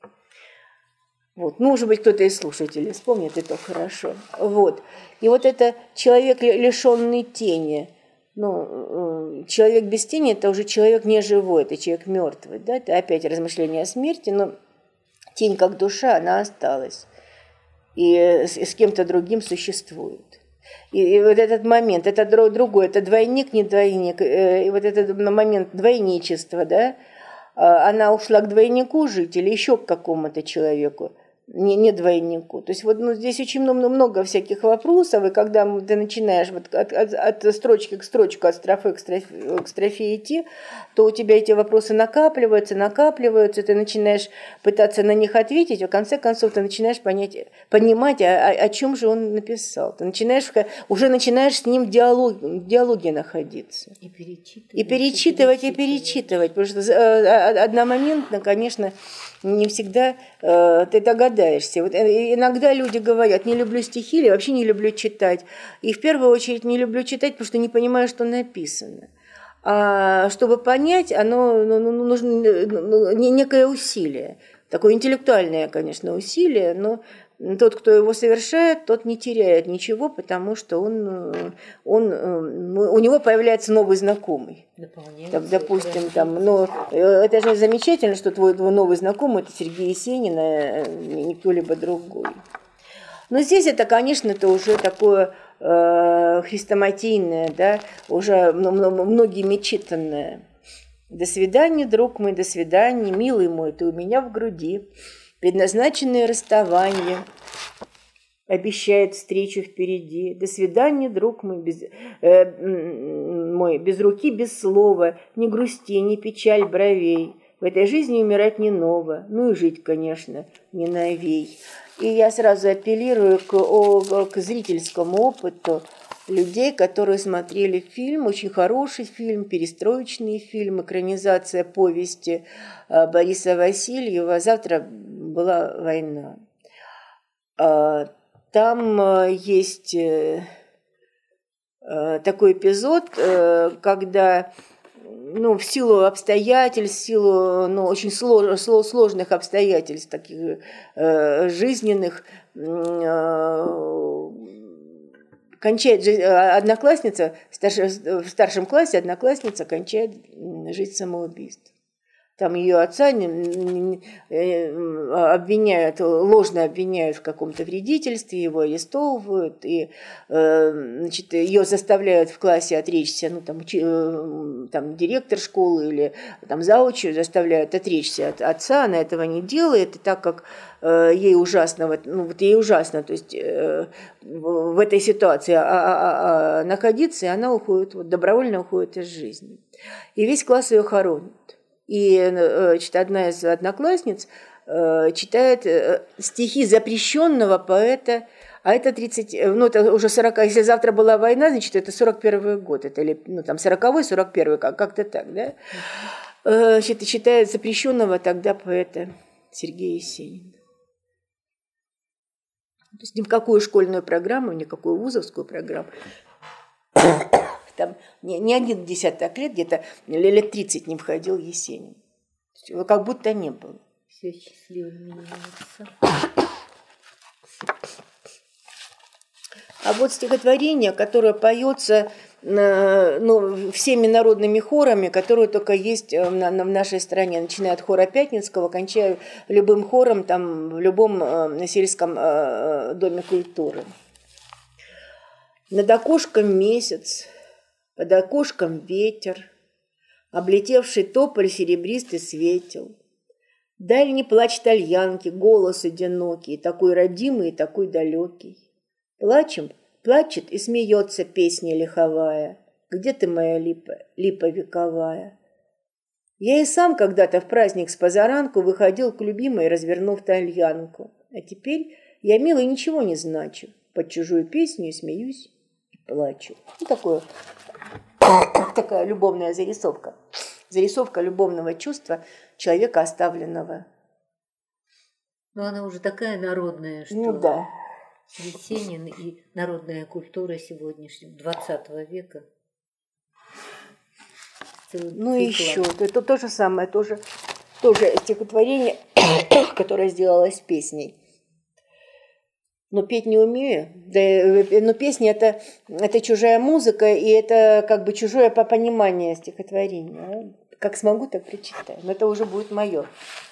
Вот. Ну, может быть, кто-то из слушателей вспомнит, это хорошо. Вот. И вот это человек, лишенный тени. Ну, человек без тени – это уже человек не живой, это человек мертвый. Да? Это опять размышление о смерти, но тень как душа, она осталась. И с, с кем-то другим существует. И, и вот этот момент, это другой, это двойник, не двойник. И вот этот момент двойничества, да, она ушла к двойнику жить или еще к какому-то человеку. Не, не двойнику. То есть вот ну, здесь очень много, много всяких вопросов, и когда ты начинаешь вот от, от, от строчки к строчке, от строфы к строфе, к строфе идти, то у тебя эти вопросы накапливаются, накапливаются, ты начинаешь пытаться на них ответить, а в конце концов ты начинаешь понять, понимать, о, о чем же он написал. Ты начинаешь, уже начинаешь с ним в диалоге, в диалоге находиться. И перечитывать. И перечитывать, и перечитывать. Потому что одномоментно, конечно, не всегда э, ты догадаешься. Вот иногда люди говорят, не люблю стихи или вообще не люблю читать. И в первую очередь не люблю читать, потому что не понимаю, что написано. А чтобы понять, оно ну, нужно ну, некое усилие. Такое интеллектуальное, конечно, усилие, но тот, кто его совершает, тот не теряет ничего, потому что он, он, у него появляется новый знакомый. Так, допустим, там, но это же замечательно, что твой, твой новый знакомый – это Сергей Есенин, а не кто-либо другой. Но здесь это, конечно, это уже такое э, хрестоматийное, да, уже многими читанное. До свидания, друг мой, до свидания, милый мой, ты у меня в груди. Предназначенное расставание обещает встречу впереди. До свидания, друг мой, без, э, мой, без руки, без слова. Не грусти, не печаль бровей. В этой жизни умирать не ново. Ну и жить, конечно, не новей. И я сразу апеллирую к, о, к зрительскому опыту людей, которые смотрели фильм, очень хороший фильм, перестроечный фильм, экранизация повести Бориса Васильева «Завтра была война». Там есть такой эпизод, когда ну, в силу обстоятельств, в силу ну, очень слож, сложных обстоятельств, таких жизненных, кончает одноклассница, в старшем классе одноклассница кончает жизнь самоубийством. Там ее отца обвиняют, ложно обвиняют в каком-то вредительстве, его арестовывают, и значит, ее заставляют в классе отречься, ну, там, там директор школы или там завуч заставляют отречься от отца, она этого не делает, и так как ей ужасно, ну, вот ей ужасно, то есть в этой ситуации а, а, а, находиться, и она уходит, вот, добровольно уходит из жизни. И весь класс ее хоронит. И значит, одна из одноклассниц читает стихи запрещенного поэта, а это тридцать, ну это уже сорок, если завтра была война, значит это сорок первый год, это или ну там сороковой, сорок первый, как-то так, да? Значит, читает запрещенного тогда поэта Сергея Есенина. То есть ни в какую школьную программу, ни в какую вузовскую программу. Там не, не один десяток лет, где-то лет тридцать не входил Есенин. Его как будто не было. Все счастливо меняется. А вот стихотворение, которое поется ну, всеми народными хорами, которые только есть в нашей стране, начиная от хора Пятницкого, кончая любым хором там, в любом сельском доме культуры. Над окошком месяц, под окошком ветер, облетевший тополь серебристый светил. Дальний плач тальянки, голос одинокий, такой родимый и такой далекий. Плачем, плачет и смеется песня лиховая. Где ты, моя липа, липа вековая? Я и сам когда-то в праздник с позаранку выходил к любимой, развернув тальянку. А теперь я, милый, ничего не значу. Под чужую песню смеюсь и плачу. Ну, такое, такая любовная зарисовка. Зарисовка любовного чувства человека, оставленного. Но она уже такая народная, что... Ну да. Есенин и народная культура сегодняшнего двадцатого века. Ну и еще, это то же самое, тоже, тоже стихотворение, которое сделалось песней. Но петь не умею. Да, но песня это, это чужая музыка, и это как бы чужое по пониманию стихотворения. Как смогу, так прочитаю. Но это уже будет мое.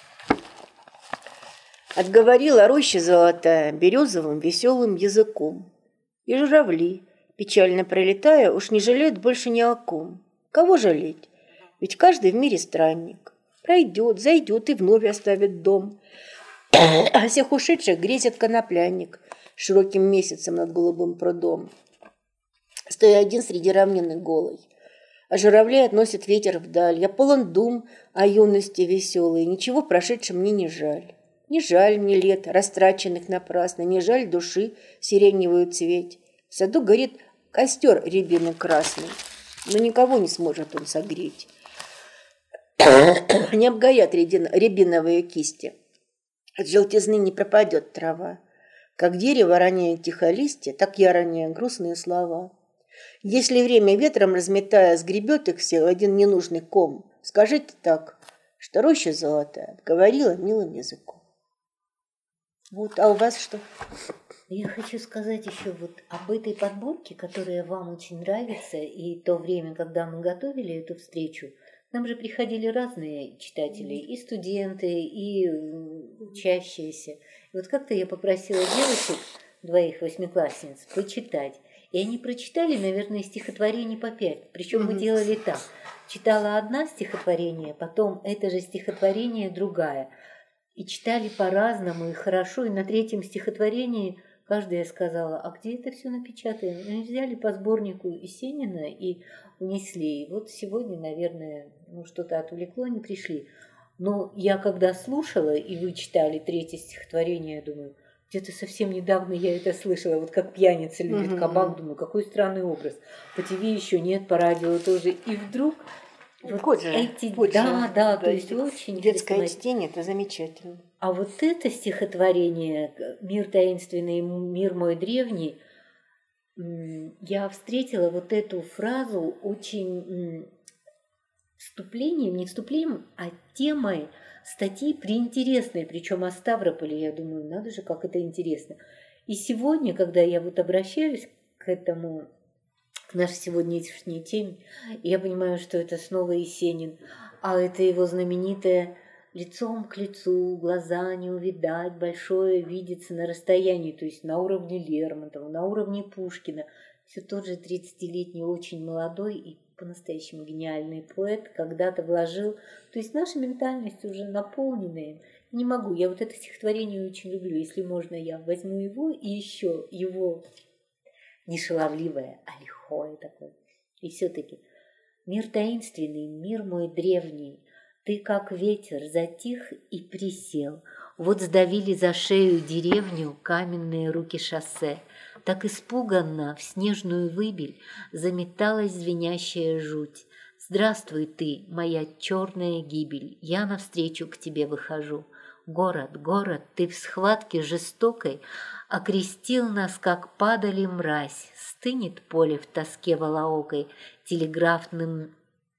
Отговорила роща золотая березовым веселым языком. И журавли, печально пролетая, уж не жалеют больше ни о ком. Кого жалеть? Ведь каждый в мире странник. Пройдет, зайдет и вновь оставит дом. А всех ушедших грезит конопляник широким месяцем над голубым прудом. Стоя один среди равнины голой, а журавлей относит ветер вдаль. Я полон дум о юности веселой, ничего прошедшем мне не жаль. Не жаль мне лет, растраченных напрасно, не жаль души сиреневую цветь. В саду горит костер рябины красный, но никого не сможет он согреть. Не обгорят рябиновые кисти, от желтизны не пропадет трава. Как дерево роняет тихо листья, так я роняю грустные слова. Если время ветром разметая сгребет их все в один ненужный ком, скажите так, что роща золотая говорила милым языком. Вот, а у вас что? Я хочу сказать еще вот об этой подборке, которая вам очень нравится, и то время, когда мы готовили эту встречу, к нам же приходили разные читатели, и студенты, и учащиеся. И вот как-то я попросила девочек, двоих восьмиклассниц, почитать. И они прочитали, наверное, стихотворений по пять. Причем мы делали так. Читала одна стихотворение, потом это же стихотворение другая. И читали по-разному, и хорошо. И на третьем стихотворении каждая сказала, а где это все напечатано? И взяли по сборнику Есенина и унесли. И вот сегодня, наверное, ну, что-то отвлекло, не пришли. Но я когда слушала, и вы читали третье стихотворение, я думаю, где-то совсем недавно я это слышала, вот как пьяница любит mm-hmm. кабак, думаю, какой странный образ. По ТВ еще нет, по радио тоже. И вдруг вот вот же, эти... вот да, же, да, то есть очень... Детское чтение, это замечательно. А вот это стихотворение «Мир таинственный, мир мой древний», я встретила вот эту фразу очень вступлением, не вступлением, а темой статьи приинтересной, причем о Ставрополе. Я думаю, надо же, как это интересно. И сегодня, когда я вот обращаюсь к этому, к нашей сегодняшней теме, я понимаю, что это снова Есенин, а это его знаменитое «лицом к лицу, глаза не увидать, большое видится на расстоянии», то есть на уровне Лермонтова, на уровне Пушкина. Все тот же тридцатилетний, очень молодой и по-настоящему гениальный поэт когда-то вложил, то есть наша ментальность уже наполненная. Не могу, я вот это стихотворение очень люблю. Если можно, я возьму его и еще его не шаловливое, а лихое такое. И все-таки мир таинственный, мир мой древний, ты, как ветер, затих и присел. Вот сдавили за шею деревню каменные руки шоссе. Так испуганно в снежную выбель заметалась звенящая жуть. Здравствуй ты, моя черная гибель, я навстречу к тебе выхожу. Город, город, ты в схватке жестокой окрестил нас, как падали мразь. Стынет поле в тоске волоокой телеграфным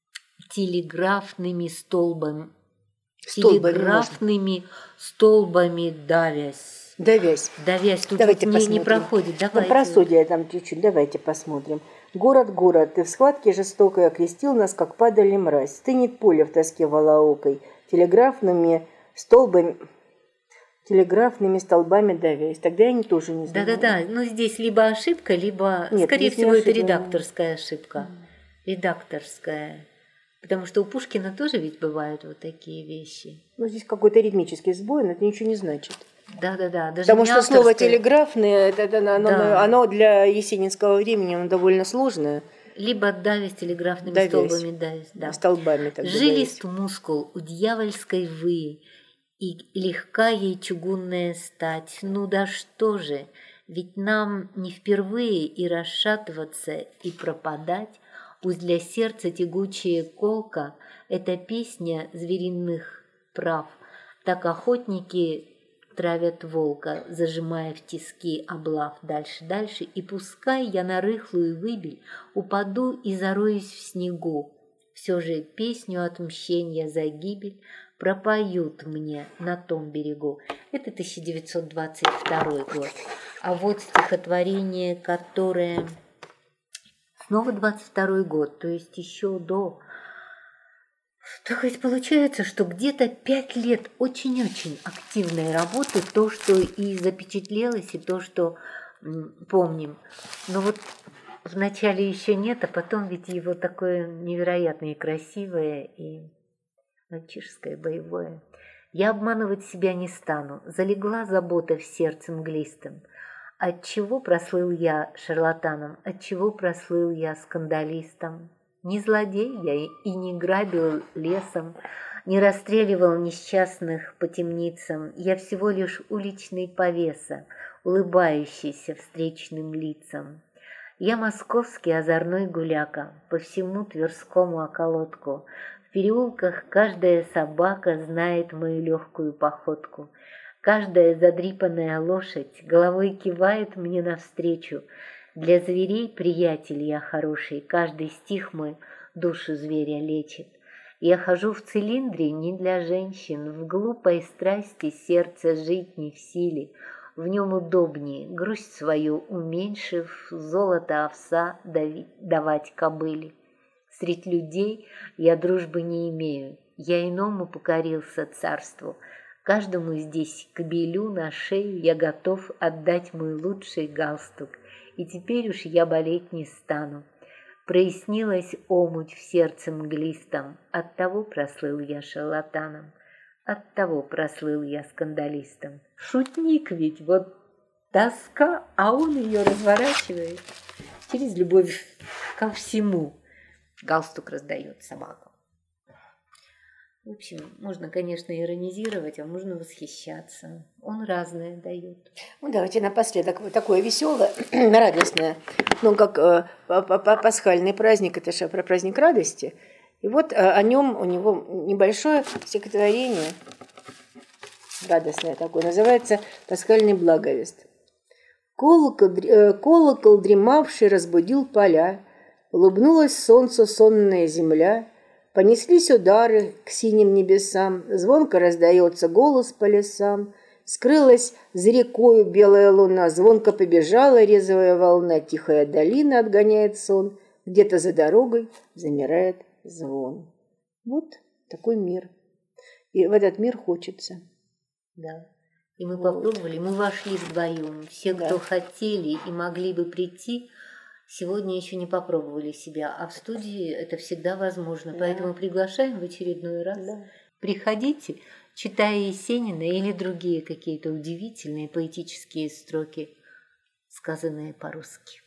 телеграфными столбами, Столбами телеграфными можно. Столбами давясь. Давясь. Давясь. Тут Давайте не, не проходит. Давайте. Ну, просудие там чуть-чуть. Давайте посмотрим. Город, город, ты в схватке жестокой окрестил нас, как падали мразь. Стынет поле в тоске волоокой телеграфными столбами, телеграфными столбами давясь. Тогда я не тоже не знаю. Да-да-да. Ну, здесь либо ошибка, либо, Нет, скорее всего, не это ошибка. редакторская ошибка. Редакторская. Потому что у Пушкина тоже ведь бывают вот такие вещи. Ну, здесь какой-то ритмический сбой, но это ничего не значит. Да-да-да. Потому что авторское... слово «телеграфное», это, это, оно, да. оно для есенинского времени оно довольно сложное. Либо давясь телеграфными давясь. столбами, давясь. Да. Столбами. Так жилист мускул у дьявольской вы, и легка ей чугунная стать. Ну да что же, ведь нам не впервые и расшатываться, и пропадать. Пусть для сердца тягучая колка — это песня звериных прав. Так охотники травят волка, зажимая в тиски, облав дальше-дальше, и пускай я на рыхлую выбель упаду и зароюсь в снегу, все же песню отмщения за гибель пропоют мне на том берегу. Это тысяча девятьсот двадцать второй год. А вот стихотворение, которое снова двадцать второй год, то есть еще до... Так ведь получается, что где-то пять лет очень-очень активной работы, то, что и запечатлелось, и то, что м, помним. Но вот вначале еще нет, а потом ведь его такое невероятное и красивое, и мальчишеское, боевое. Я обманывать себя не стану, залегла забота в сердце мглистом. Отчего прослыл я шарлатаном, отчего прослыл я скандалистом? Не злодей я и не грабил лесом, не расстреливал несчастных по темницам. Я всего лишь уличный повеса, улыбающийся встречным лицам. Я московский озорной гуляка, по всему Тверскому околотку. В переулках каждая собака знает мою легкую походку. Каждая задрипанная лошадь головой кивает мне навстречу. Для зверей, приятель я хороший, каждый стих мой душу зверя лечит. Я хожу в цилиндре не для женщин, в глупой страсти сердце жить не в силе. В нем удобнее, грусть свою уменьшив, золото овса давить, давать кобыле. Средь людей я дружбы не имею, я иному покорился царству. Каждому здесь кобелю на шею я готов отдать мой лучший галстук. И теперь уж я болеть не стану. Прояснилась омуть в сердце мглистом, оттого прослыл я шарлатаном, оттого прослыл я скандалистом. Шутник ведь, вот тоска, а он ее разворачивает через любовь ко всему. Галстук раздает собакам. В общем, можно, конечно, иронизировать, а можно восхищаться. Он разное дает. Ну, давайте напоследок вот такое веселое, радостное. Ну, как э, пасхальный праздник, это же про праздник радости. И вот э, о нем у него небольшое стихотворение, радостное такое, называется «Пасхальный благовест». Колокол, э, колокол дремавший разбудил поля, улыбнулась солнцу сонная земля. Понеслись удары к синим небесам, звонко раздается голос по лесам. Скрылась за рекою белая луна, звонко побежала резвая волна, тихая долина отгоняет сон, где-то за дорогой замирает звон. Вот такой мир. И в этот мир хочется. Да. И мы Вот. попробовали, мы вошли вдвоем. Все, Да. кто хотели и могли бы прийти, сегодня еще не попробовали себя, а в студии это всегда возможно. Да. Поэтому приглашаем в очередной раз. Да. Приходите, читая Есенина или другие какие-то удивительные поэтические строки, сказанные по-русски.